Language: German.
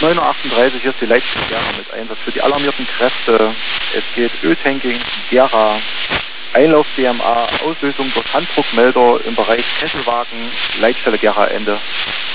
9:38 Uhr, hier ist die Leitstelle Gera mit Einsatz für die alarmierten Kräfte. Es geht Öltanking, Gera, Einlauf DMA, Auslösung durch Handdruckmelder im Bereich Kesselwagen, Leitstelle Gera Ende.